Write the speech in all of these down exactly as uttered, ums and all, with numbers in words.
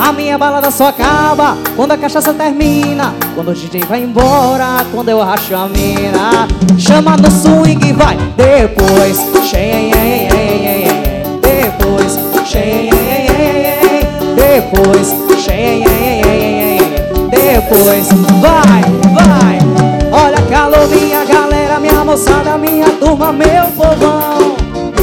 A minha balada só acaba quando a cachaça termina, quando o D J vai embora, quando eu racho a mina. Chama no swing, vai. Depois, xenhen, depois, xenhen, depois, xenhen, depois, vai, vai. Olha a calor, minha galera, minha moçada, minha turma, meu povão.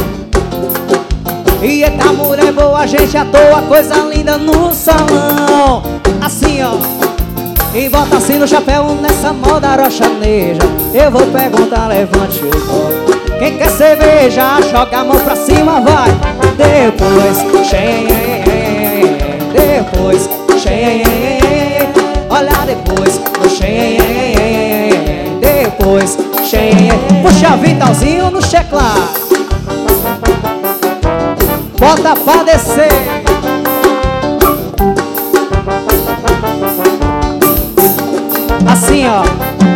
E eita mulher boa, gente à toa, coisa linda no salão. Assim ó, e bota assim no chapéu nessa moda rochaneja. Eu vou perguntar, levante o copo. Quem quer cerveja, joga a mão pra cima, vai. Depois, xenhen, depois, xenhen. Olha depois, xenhen, depois, xenhen. Puxa Vitalzinho no checlar. Bota pra descer. Assim ó,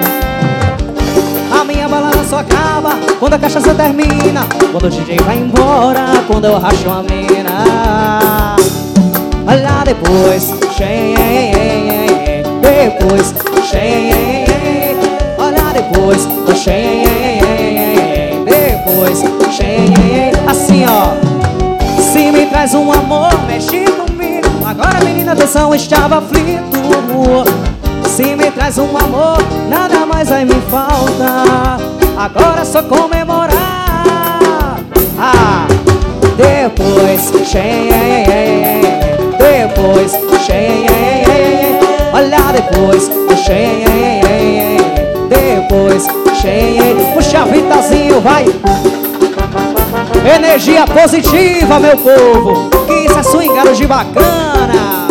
a minha balada só acaba quando a cachaça termina, quando o D J vai embora, quando eu racho a mina. Olha depois, xenhen, depois, xenhen. Olha depois, xenhen, depois, xenhen. Assim ó, se me traz um amor, mexe comigo. Agora menina, atenção, estava aflito. Se me traz um amor, nada mais vai me faltar. Agora é só comemorar. Ah, depois, xenhen, depois, xenhen. Olha depois, xenhen, depois, xenhen. Puxa Vitalzinho, vai. Energia positiva, meu povo, que isso é swingado de bacana.